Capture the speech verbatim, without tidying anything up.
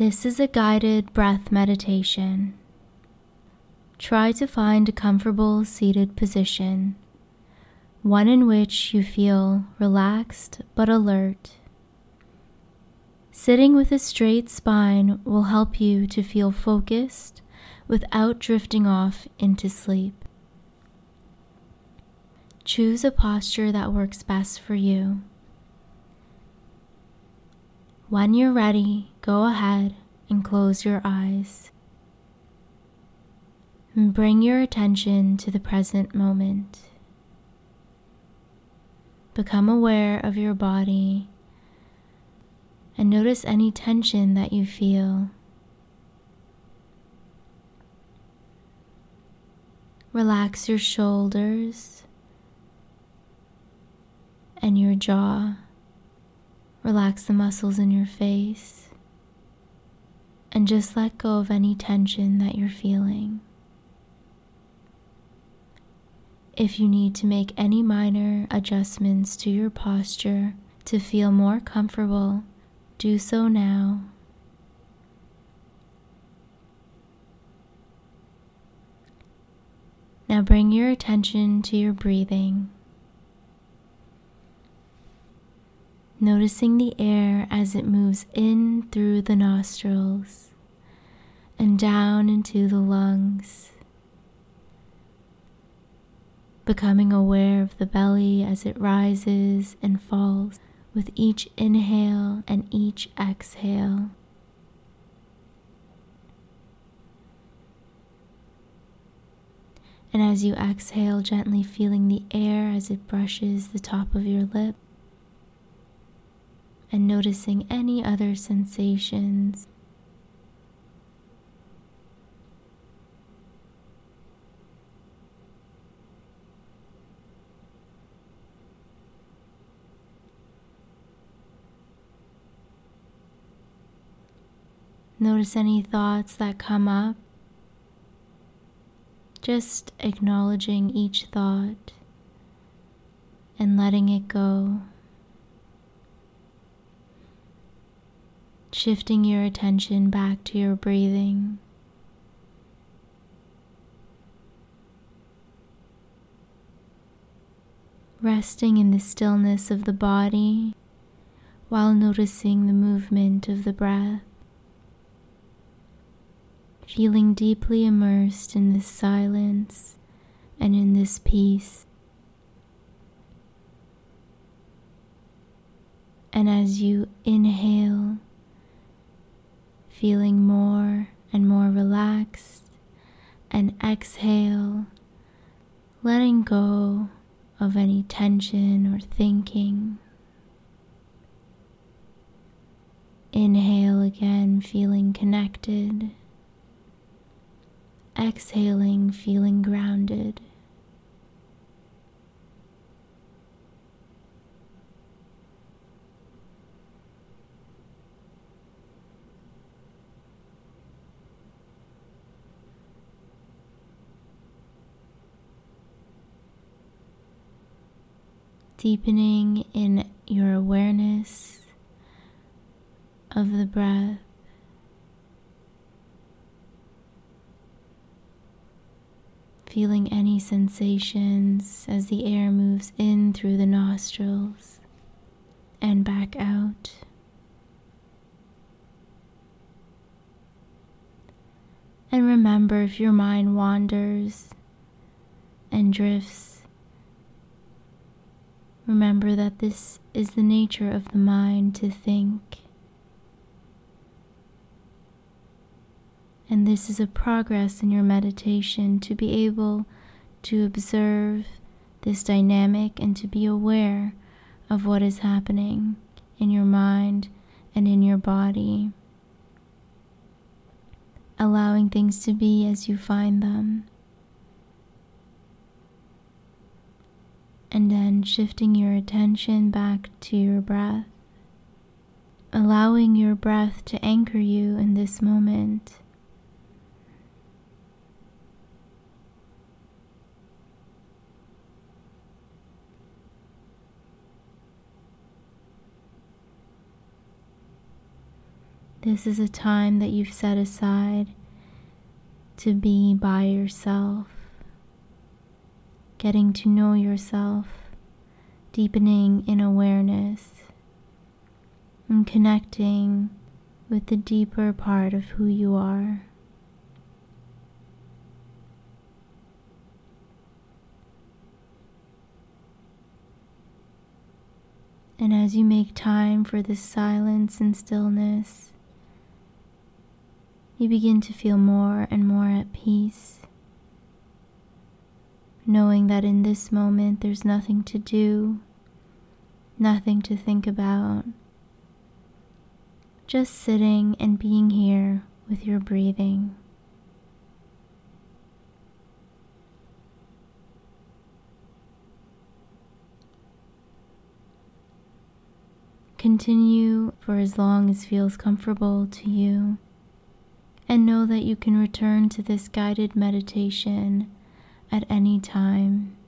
This is a guided breath meditation. Try to find a comfortable seated position, one in which you feel relaxed but alert. Sitting with a straight spine will help you to feel focused without drifting off into sleep. Choose a posture that works best for you. When you're ready, go ahead and close your eyes. And bring your attention to the present moment. Become aware of your body and notice any tension that you feel. Relax your shoulders and your jaw. Relax the muscles in your face and just let go of any tension that you're feeling. If you need to make any minor adjustments to your posture to feel more comfortable, do so now. Now bring your attention to your breathing. Noticing the air as it moves in through the nostrils and down into the lungs. Becoming aware of the belly as it rises and falls with each inhale and each exhale. And as you exhale, gently feeling the air as it brushes the top of your lip. And noticing any other sensations. Notice any thoughts that come up. Just acknowledging each thought and letting it go. Shifting your attention back to your breathing. Resting in the stillness of the body while noticing the movement of the breath. Feeling deeply immersed in this silence and in this peace. And as you inhale, feeling more and more relaxed, and exhale, letting go of any tension or thinking. Inhale again, feeling connected. Exhaling, feeling grounded. Deepening in your awareness of the breath. Feeling any sensations as the air moves in through the nostrils and back out. And remember, if your mind wanders and drifts, remember that this is the nature of the mind to think. And this is a progress in your meditation to be able to observe this dynamic and to be aware of what is happening in your mind and in your body. Allowing things to be as you find them. And then shifting your attention back to your breath. Allowing your breath to anchor you in this moment. This is a time that you've set aside to be by yourself, getting to know yourself, deepening in awareness, and connecting with the deeper part of who you are. And as you make time for this silence and stillness, you begin to feel more and more at peace, knowing that in this moment there's nothing to do, nothing to think about, just sitting and being here with your breathing. Continue for as long as feels comfortable to you, and know that you can return to this guided meditation at any time.